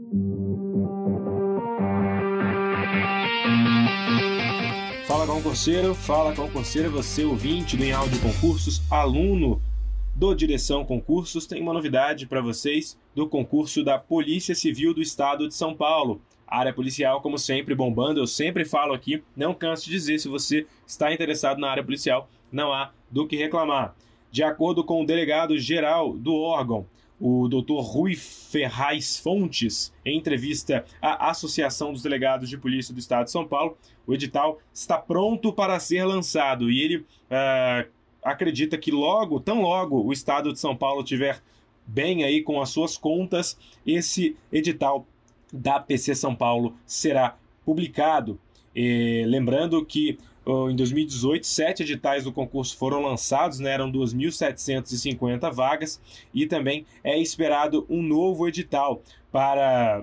Fala concurseiro, você ouvinte do Em Áudio Concursos, aluno do Direção Concursos, tem uma novidade para vocês do concurso da Polícia Civil do Estado de São Paulo. A área policial, como sempre, bombando, eu sempre falo aqui, não canso de dizer, se você está interessado na área policial, não há do que reclamar. De acordo com o delegado-geral do órgão, o Dr. Rui Ferraz Fontes, em entrevista à Associação dos Delegados de Polícia do Estado de São Paulo, o edital está pronto para ser lançado e ele acredita que tão logo o Estado de São Paulo tiver bem aí com as suas contas, esse edital da PC São Paulo será publicado. Lembrando que em 2018, 7 editais do concurso foram lançados, né? Eram 2.750 vagas e também é esperado um novo edital para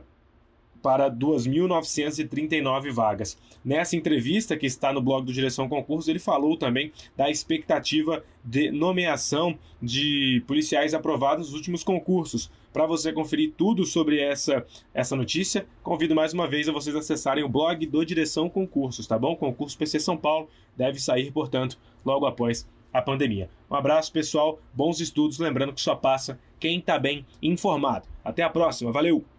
2.939 vagas. Nessa entrevista que está no blog do Direção Concursos, ele falou também da expectativa de nomeação de policiais aprovados nos últimos concursos. Para você conferir tudo sobre essa notícia, convido mais uma vez a vocês acessarem o blog do Direção Concursos, tá bom? Concurso PC São Paulo deve sair, portanto, logo após a pandemia. Um abraço, pessoal, bons estudos, lembrando que só passa quem está bem informado. Até a próxima, valeu!